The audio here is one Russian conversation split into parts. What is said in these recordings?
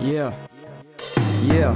Yeah. Yeah.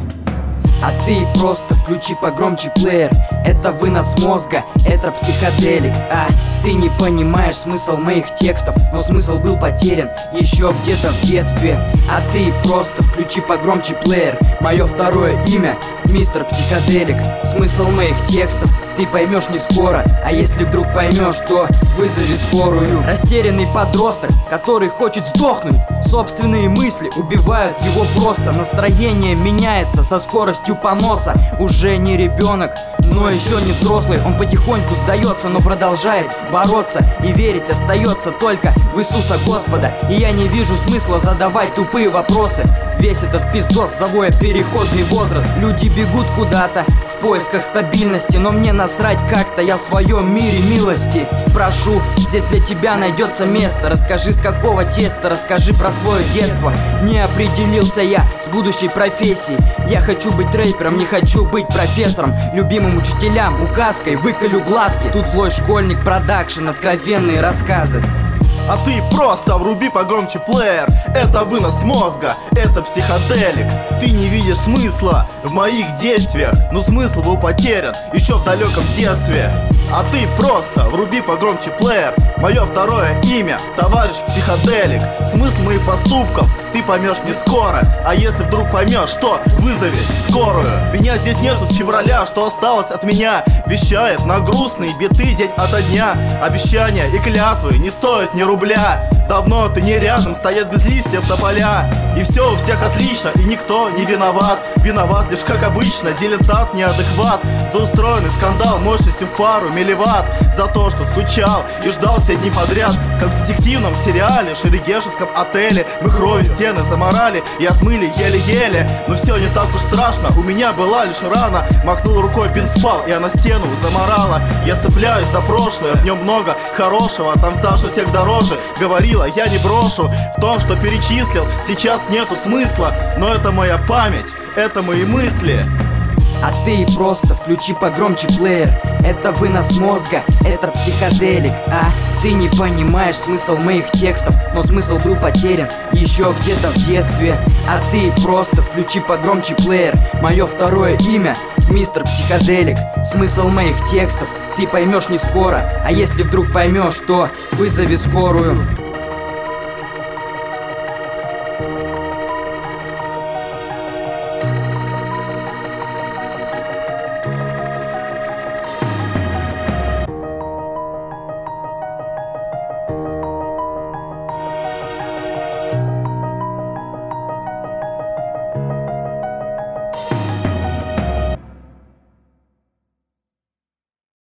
А ты просто включи погромче плеер. Это вынос мозга, это психоделик. Ты не понимаешь смысл моих текстов, но смысл был потерян еще где-то в детстве. А ты просто включи погромче плеер. Мое второе имя мистер Психоделик. Смысл моих текстов ты поймешь не скоро, а если вдруг поймешь, то вызови скорую. Растерянный подросток, который хочет сдохнуть. Собственные мысли убивают его просто. Настроение меняется со скоростью поноса. Уже не ребенок, но еще не взрослый. Он потихоньку сдается, но продолжает бороться. И верить остается только в Иисуса Господа. И я не вижу смысла задавать тупые вопросы. Весь этот пиздос, завоя переходный возраст. Люди бегут куда-то в поисках стабильности, но мне насрать как-то, я в своем мире милости. Прошу, здесь для тебя найдется место. Расскажи, с какого теста, расскажи про свое детство. Не определился я с будущей профессией. Я хочу быть рэпером, не хочу быть профессором. Любимым учителям указкой выколю глазки. Тут злой школьник, продакшн, откровенные рассказы. А ты просто вруби погромче плеер. Это вынос мозга, это психоделик. Ты не видишь смысла в моих действиях, но смысл был потерян еще в далеком детстве. А ты просто вруби погромче плеер. Мое второе имя товарищ Психоделик. Смысл моих поступков ты поймешь не скоро, а если вдруг поймешь, то вызови скорую. Меня здесь нету с февраля, что осталось от меня. Вещает на грустные биты день ото дня. Обещания и клятвы не стоят ни рубля. Давно ты не рядом, стоят без листьев тополя. И все у всех отлично, и никто не виноват. Виноват лишь, как обычно, дилетант неадекват. За устроенный скандал мощностью в пару милливатт. За то, что скучал и ждал все дни подряд. Как в детективном сериале, шерегешевском отеле. Мы кровью стены заморали и отмыли еле-еле. Но все не так уж страшно, у меня была лишь рана. Махнул рукой, бинт спал, и она стену заморала. Я цепляюсь за прошлое, в нем много хорошего. Там старше всех дороже, говорила, я не брошу. В том, что перечислил, сейчас нету смысла. Но это моя память, это мои мысли. А ты просто включи погромче плеер. Это вынос мозга, это психоделик. Ты не понимаешь смысл моих текстов, но смысл был потерян еще где-то в детстве. А ты просто включи погромче плеер. Мое второе имя мистер Психоделик. Смысл моих текстов ты поймешь не скоро, а если вдруг поймешь, то вызови скорую.